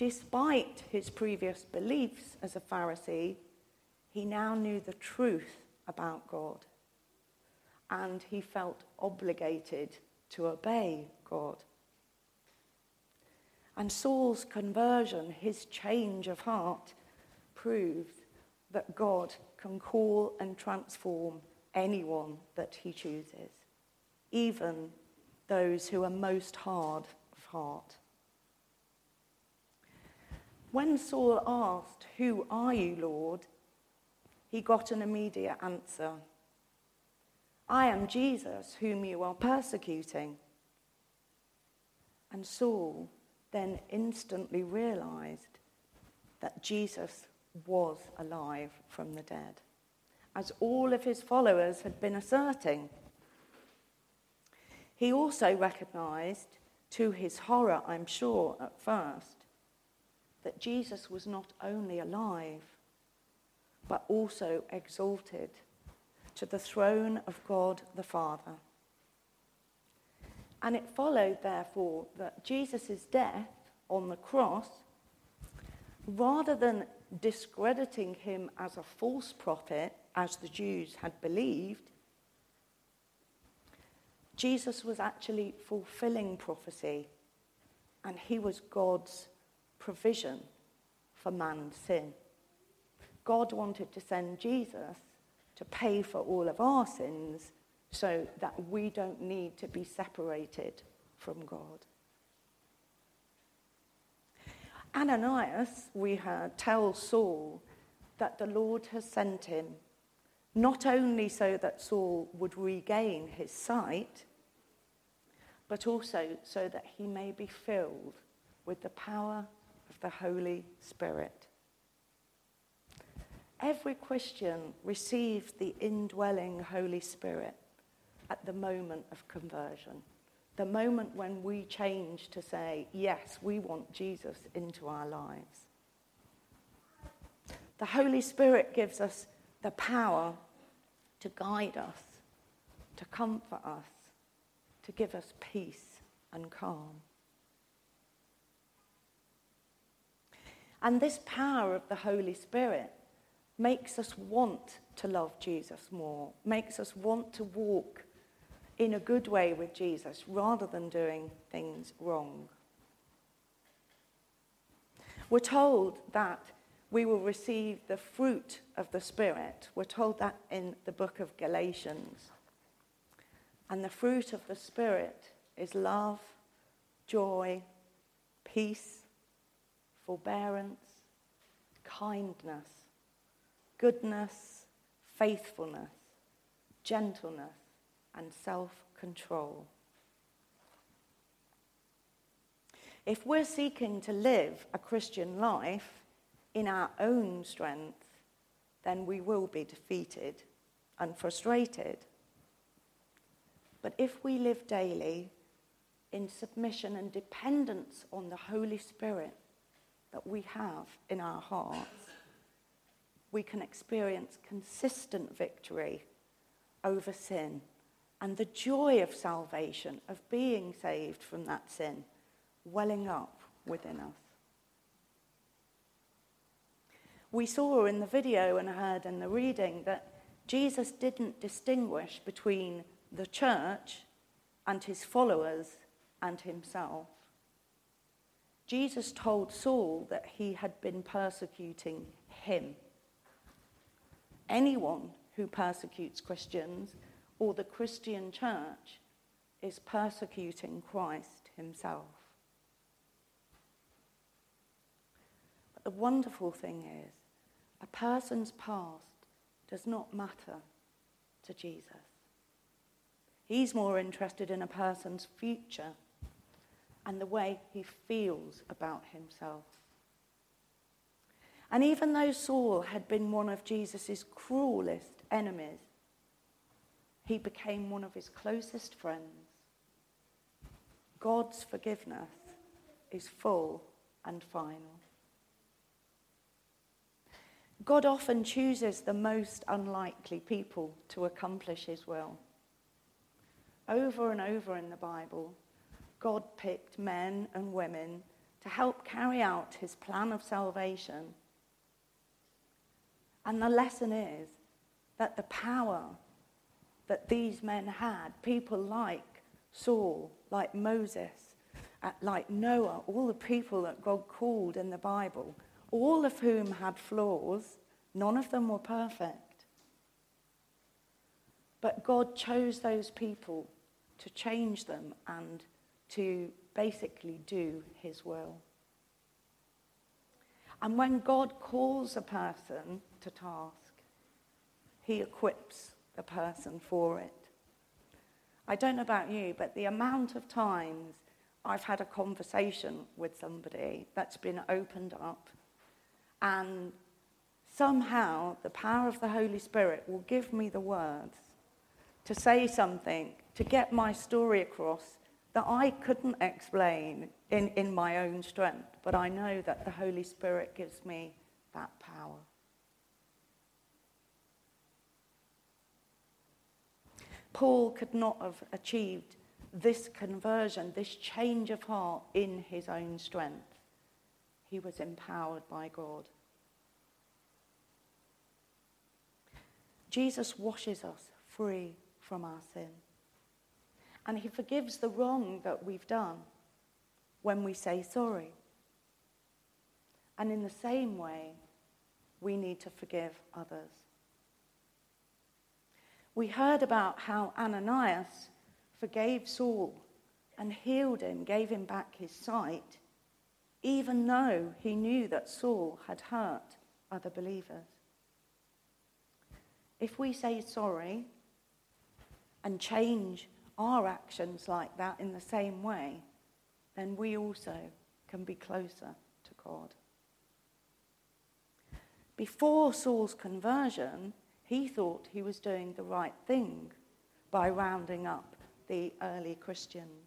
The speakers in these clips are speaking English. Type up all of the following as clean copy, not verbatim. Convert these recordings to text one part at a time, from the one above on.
despite his previous beliefs as a Pharisee, he now knew the truth about God, and he felt obligated to obey God. And Saul's conversion, his change of heart, proved that God can call and transform anyone that he chooses, even those who are most hard of heart. When Saul asked, "Who are you, Lord?" he got an immediate answer. "I am Jesus, whom you are persecuting." And Saul then instantly realized that Jesus was alive from the dead, as all of his followers had been asserting. He also recognized, to his horror, I'm sure, at first, that Jesus was not only alive, but also exalted to the throne of God the Father. And it followed, therefore, that Jesus' death on the cross, rather than discrediting him as a false prophet, as the Jews had believed, Jesus was actually fulfilling prophecy, and he was God's provision for man's sin. God wanted to send Jesus to pay for all of our sins so that we don't need to be separated from God. Ananias, we heard, tells Saul that the Lord has sent him not only so that Saul would regain his sight, but also so that he may be filled with the power of the Holy Spirit. Every Christian receives the indwelling Holy Spirit at the moment of conversion, the moment when we change to say, yes, we want Jesus into our lives. The Holy Spirit gives us the power to guide us, to comfort us, to give us peace and calm. And this power of the Holy Spirit makes us want to love Jesus more, makes us want to walk in a good way with Jesus rather than doing things wrong. We're told that we will receive the fruit of the Spirit. We're told that in the book of Galatians. And the fruit of the Spirit is love, joy, peace, forbearance, kindness, goodness, faithfulness, gentleness, and self-control. If we're seeking to live a Christian life in our own strength, then we will be defeated and frustrated. But if we live daily in submission and dependence on the Holy Spirit that we have in our hearts, we can experience consistent victory over sin and the joy of salvation, of being saved from that sin, welling up within us. We saw in the video and heard in the reading that Jesus didn't distinguish between the church and his followers and himself. Jesus told Saul that he had been persecuting him. Anyone who persecutes Christians or the Christian church is persecuting Christ himself. But the wonderful thing is, a person's past does not matter to Jesus. He's more interested in a person's future and the way he feels about himself. And even though Saul had been one of Jesus' cruelest enemies, he became one of his closest friends. God's forgiveness is full and final. God often chooses the most unlikely people to accomplish his will. Over and over in the Bible, God picked men and women to help carry out his plan of salvation. And the lesson is that the power that these men had, people like Saul, like Moses, like Noah, all the people that God called in the Bible, all of whom had flaws, none of them were perfect. But God chose those people to change them and to basically do his will. And when God calls a person to task, he equips the person for it. I don't know about you, but the amount of times I've had a conversation with somebody that's been opened up, and somehow the power of the Holy Spirit will give me the words to say something, to get my story across that I couldn't explain in my own strength, but I know that the Holy Spirit gives me that power. Paul could not have achieved this conversion, this change of heart in his own strength. He was empowered by God. Jesus washes us free from our sin. And he forgives the wrong that we've done when we say sorry. And in the same way, we need to forgive others. We heard about how Ananias forgave Saul and healed him, gave him back his sight, even though he knew that Saul had hurt other believers. If we say sorry and change our actions like that in the same way, then we also can be closer to God. Before Saul's conversion, he thought he was doing the right thing by rounding up the early Christians.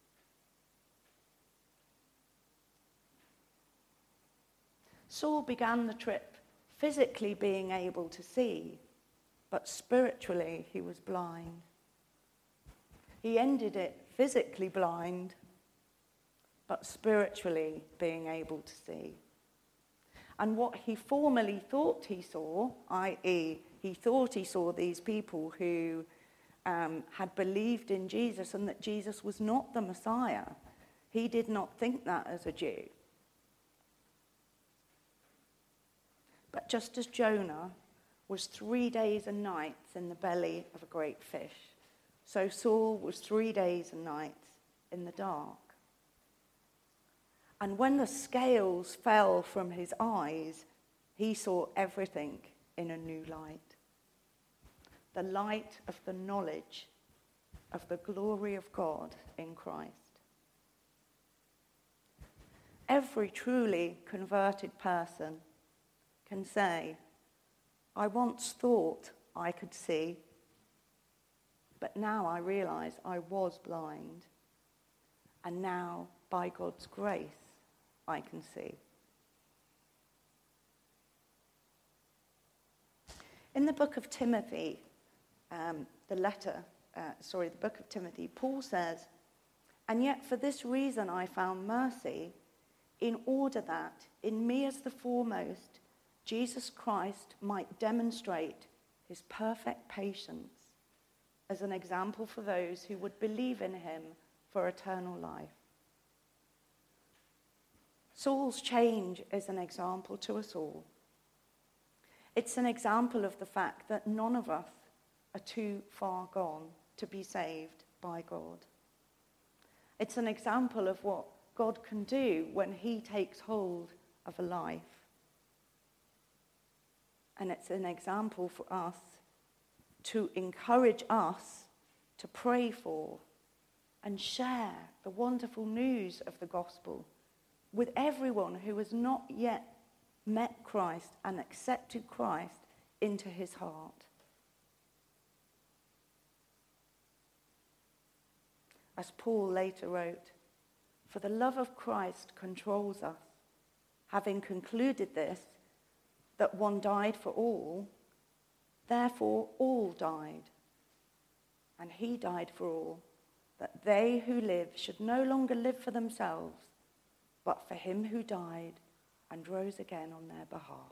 Saul began the trip physically being able to see, but spiritually he was blind. He ended it physically blind, but spiritually being able to see. And what he formerly thought he saw, i.e., he thought he saw these people who had believed in Jesus and that Jesus was not the Messiah. He did not think that as a Jew. But just as Jonah was 3 days and nights in the belly of a great fish, so Saul was 3 days and nights in the dark. And when the scales fell from his eyes, he saw everything in a new light. The light of the knowledge of the glory of God in Christ. Every truly converted person can say, I once thought I could see, but now I realize I was blind, and now, by God's grace, I can see. In the book of Timothy, the book of Timothy, Paul says, and yet for this reason I found mercy, in order that, in me as the foremost, Jesus Christ might demonstrate his perfect patience as an example for those who would believe in him for eternal life. Saul's change is an example to us all. It's an example of the fact that none of us are too far gone to be saved by God. It's an example of what God can do when he takes hold of a life. And it's an example for us to encourage us to pray for and share the wonderful news of the gospel with everyone who has not yet met Christ and accepted Christ into his heart. As Paul later wrote, for the love of Christ controls us, having concluded this, that one died for all, therefore all died. And he died for all, that they who live should no longer live for themselves, but for him who died and rose again on their behalf.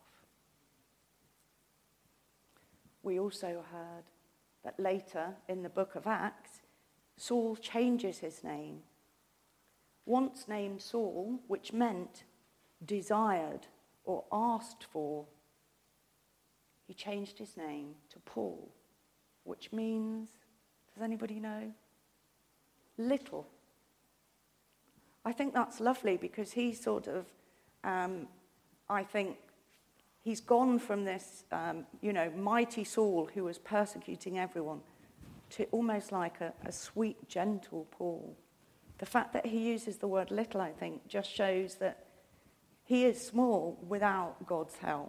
We also heard that later in the book of Acts, Saul changes his name. Once named Saul, which meant desired or asked for, he changed his name to Paul, which means, does anybody know? Little. I think that's lovely because he's sort of, I think, he's gone from this, mighty Saul who was persecuting everyone to almost like a sweet, gentle Paul. The fact that he uses the word little, I think, just shows that he is small without God's help.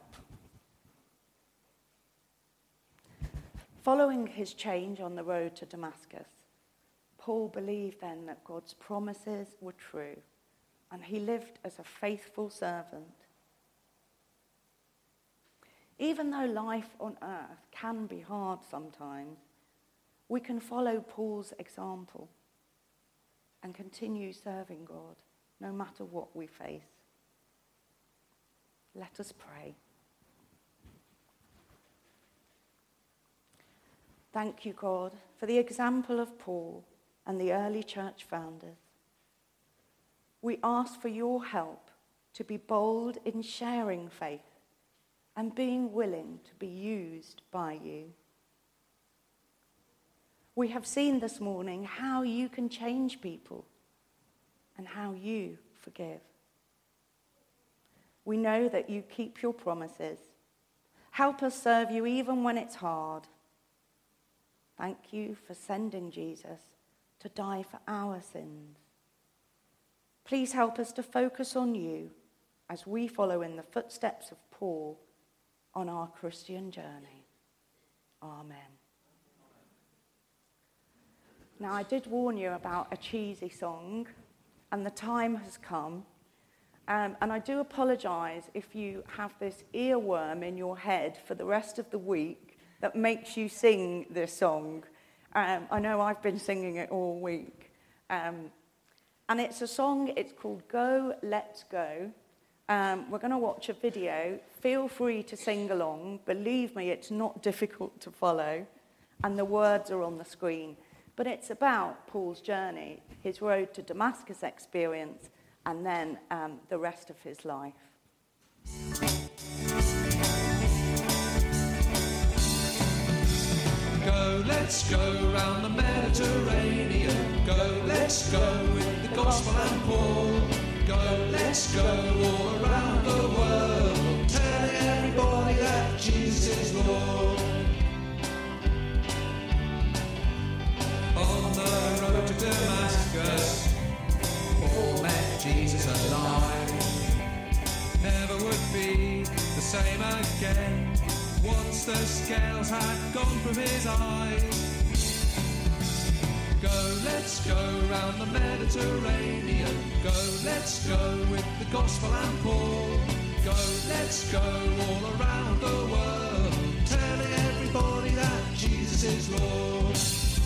Following his change on the road to Damascus, Paul believed then that God's promises were true, and he lived as a faithful servant. Even though life on earth can be hard sometimes, we can follow Paul's example and continue serving God no matter what we face. Let us pray. Thank you, God, for the example of Paul and the early church founders. We ask for your help to be bold in sharing faith and being willing to be used by you. We have seen this morning how you can change people and how you forgive. We know that you keep your promises. Help us serve you even when it's hard. Thank you for sending Jesus to die for our sins. Please help us to focus on you as we follow in the footsteps of Paul on our Christian journey. Amen. Now, I did warn you about a cheesy song, and the time has come. And I do apologise if you have this earworm in your head for the rest of the week that makes you sing this song. I know I've been singing it all week. And it's a song, it's called Go, Let's Go. We're going to watch a video. Feel free to sing along. Believe me, it's not difficult to follow. And the words are on the screen. But it's about Paul's journey, his road to Damascus experience, and then the rest of his life. Go, let's go round the Mediterranean. Go, let's go with the gospel and Paul. Go, let's go all around the world, telling everybody that Jesus is Lord. On the road to Damascus, Paul met Jesus alive. Never would be the same again once the scales had gone from his eyes. Go, let's go round the Mediterranean. Go, let's go with the gospel and Paul. Go, let's go all around the world, telling everybody that Jesus is Lord.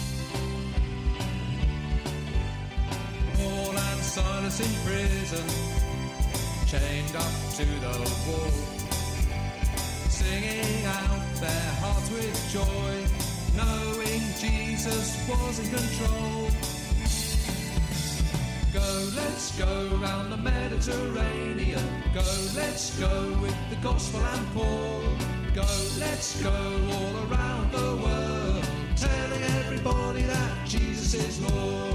Paul and Silas in prison, chained up to the wall, singing out their hearts with joy, knowing Jesus was in control. Go, let's go round the Mediterranean. Go, let's go with the gospel and Paul. Go, let's go all around the world, telling everybody that Jesus is Lord.